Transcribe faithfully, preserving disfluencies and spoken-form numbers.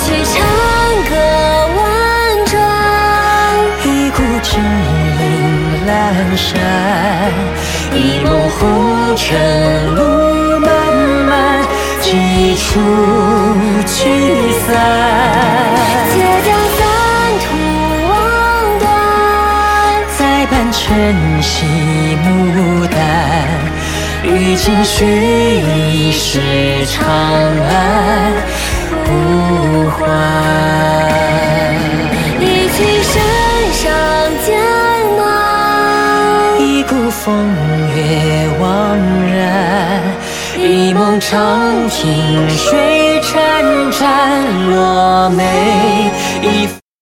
曲长歌婉转， 一股志岭阑珊，一梦红尘路漫漫，几处聚散。 且将三途望断， 再伴晨曦牡丹，与君须一世长安不还。 一曲山上渐暖， 一股风月惘然，一梦长亭水潺潺，落梅一